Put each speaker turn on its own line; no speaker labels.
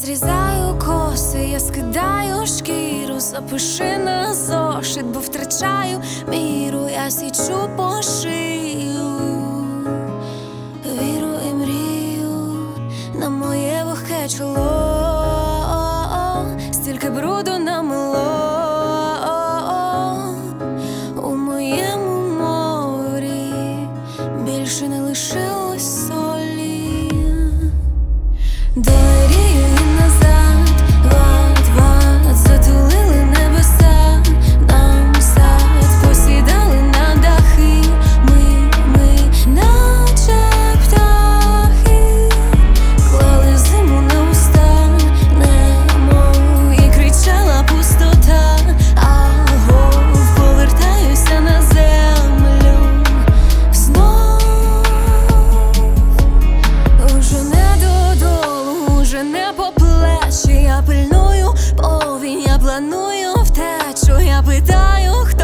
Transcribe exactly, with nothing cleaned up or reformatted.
зрізаю коси, я скидаю шкіру, запиши на зошит, бо втрачаю міру, я січу по шию, віру і мрію на моє вогке чоло, стільки бруду намело у моєму морі, більше не лишилось солі. Дорію і назад, ват, ват, затулили небеса, нам сад, посідали на дахи, ми, ми, наче птахи, клали зиму на уста, немов, і кричала пустота, агов, повертаюся на землю знов, уже не додолу, уже не по плечі, я пильную повінь, я планую втечу, я питаю, хто